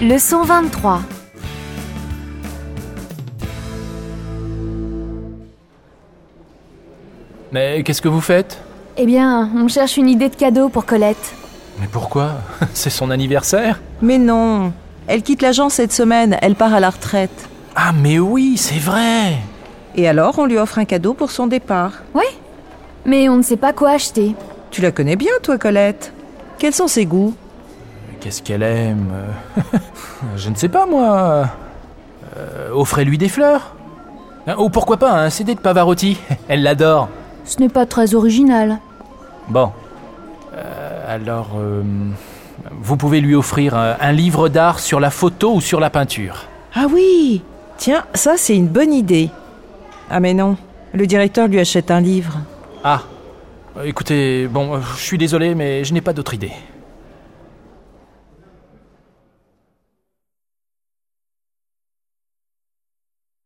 Leçon 23. Mais qu'est-ce que vous faites ? Eh bien, on cherche une idée de cadeau pour Colette. Mais pourquoi ? C'est son anniversaire ? Mais non, elle quitte l'agence cette semaine, elle part à la retraite. Ah mais oui, c'est vrai ! Et alors, on lui offre un cadeau pour son départ. Oui, mais on ne sait pas quoi acheter. Tu la connais bien, toi, Colette. Quels sont ses goûts ? Qu'est-ce qu'elle aime ? Je ne sais pas, moi. Offrez-lui des fleurs. Ou pourquoi pas un CD de Pavarotti. Elle l'adore. Ce n'est pas très original. Bon. Alors, vous pouvez lui offrir un livre d'art sur la photo ou sur la peinture. Ah oui ! Tiens, ça, c'est une bonne idée. Ah mais non, le directeur lui achète un livre. Ah, écoutez, bon, je suis désolé, mais je n'ai pas d'autre idée.